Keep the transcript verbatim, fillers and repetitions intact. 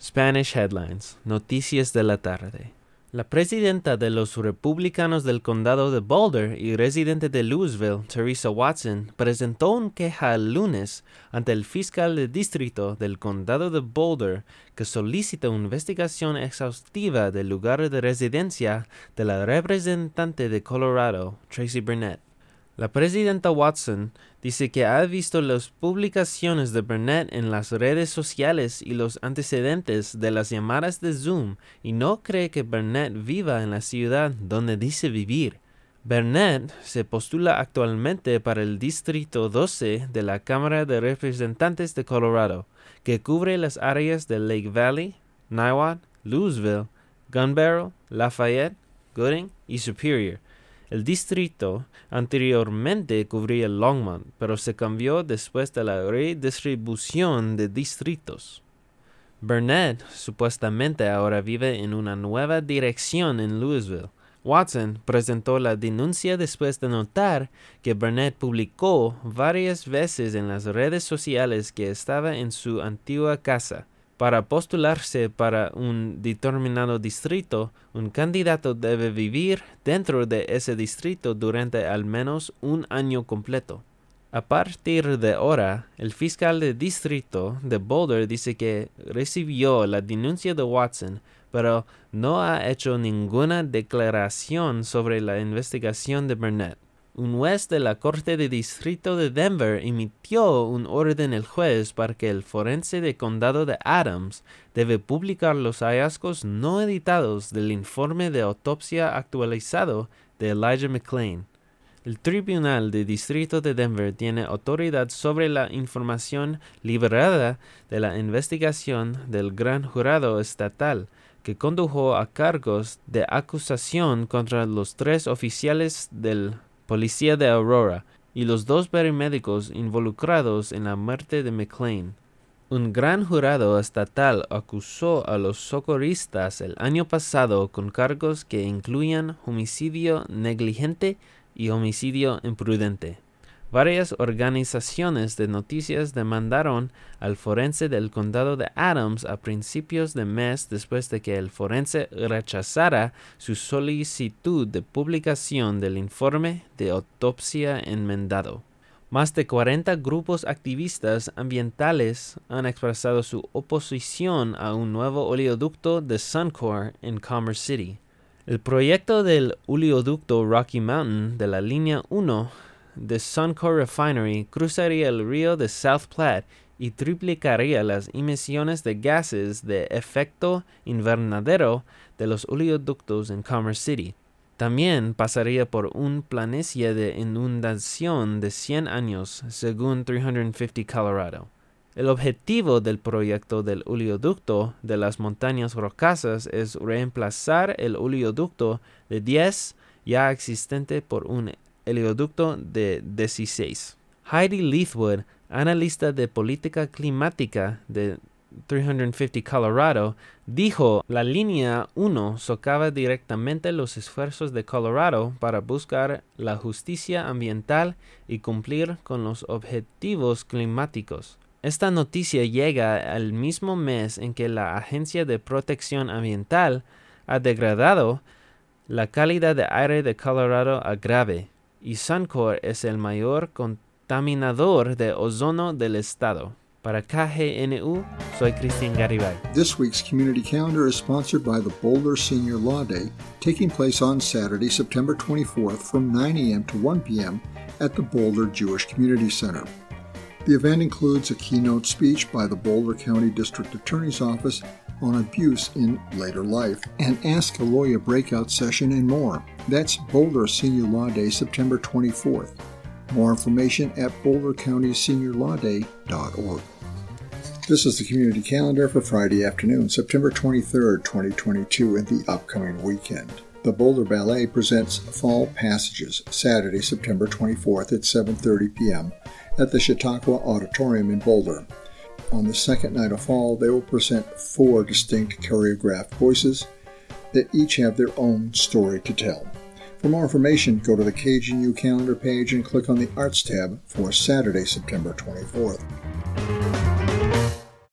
Spanish Headlines, Noticias de la Tarde. La presidenta de los Republicanos del Condado de Boulder y residente de Louisville, Teresa Watson, presentó una queja el lunes ante el fiscal de distrito del Condado de Boulder que solicita una investigación exhaustiva del lugar de residencia de la representante de Colorado, Tracy Burnett. La presidenta Watson dice que ha visto las publicaciones de Burnett en las redes sociales y los antecedentes de las llamadas de Zoom y no cree que Burnett viva en la ciudad donde dice vivir. Burnett se postula actualmente para el Distrito doce de la Cámara de Representantes de Colorado, que cubre las áreas de Lake Valley, Niwot, Louisville, Gun Barrel, Lafayette, Gooding y Superior. El distrito anteriormente cubría Longmont, pero se cambió después de la redistribución de distritos. Burnett supuestamente ahora vive en una nueva dirección en Louisville. Watson presentó la denuncia después de notar que Burnett publicó varias veces en las redes sociales que estaba en su antigua casa. Para postularse para un determinado distrito, un candidato debe vivir dentro de ese distrito durante al menos un año completo. A partir de ahora, el fiscal de distrito de Boulder dice que recibió la denuncia de Watson, pero no ha hecho ninguna declaración sobre la investigación de Burnett. Un juez de la Corte de Distrito de Denver emitió un orden el jueves para que el forense de condado de Adams debe publicar los hallazgos no editados del informe de autopsia actualizado de Elijah McClain. El Tribunal de Distrito de Denver tiene autoridad sobre la información liberada de la investigación del gran jurado estatal, que condujo a cargos de acusación contra los tres oficiales del Policía de Aurora y los dos paramédicos involucrados en la muerte de McClain. Un gran jurado estatal acusó a los socorristas el año pasado con cargos que incluían homicidio negligente y homicidio imprudente. Varias organizaciones de noticias demandaron al forense del condado de Adams a principios de mes después de que el forense rechazara su solicitud de publicación del informe de autopsia enmendado. Más de cuarenta grupos activistas ambientales han expresado su oposición a un nuevo oleoducto de Suncor en Commerce City. El proyecto del oleoducto Rocky Mountain de la línea uno de Suncor Refinery cruzaría el río de South Platte y triplicaría las emisiones de gases de efecto invernadero de los oleoductos en Commerce City. También pasaría por una planicie de inundación de cien años, según trescientos cincuenta Colorado. El objetivo del proyecto del oleoducto de las montañas rocosas es reemplazar el oleoducto de diez ya existente por un oleoducto de dieciséis. Heidi Leithwood, analista de política climática de trescientos cincuenta Colorado, dijo: la línea uno socava directamente los esfuerzos de Colorado para buscar la justicia ambiental y cumplir con los objetivos climáticos. Esta noticia llega al mismo mes en que la Agencia de Protección Ambiental ha degradado la calidad de aire de Colorado a grave, y Suncor es el mayor contaminador de ozono del estado. Para K G N U, soy Cristian Garibay. This week's community calendar is sponsored by the Boulder Senior Law Day, taking place on Saturday, September twenty-fourth from nine a.m. to one p.m. at the Boulder Jewish Community Center. The event includes a keynote speech by the Boulder County District Attorney's Office on abuse in later life, and Ask a Lawyer breakout session and more. That's Boulder Senior Law Day, September twenty-fourth. More information at boulder county senior law day dot org. This is the community calendar for Friday afternoon, September twenty-third, twenty twenty-two, and the upcoming weekend. The Boulder Ballet presents Fall Passages, Saturday, September twenty-fourth at seven thirty p.m. at the Chautauqua Auditorium in Boulder. On the second night of fall, they will present four distinct choreographed voices that each have their own story to tell. For more information, go to the K G N U calendar page and click on the Arts tab for Saturday, September twenty-fourth.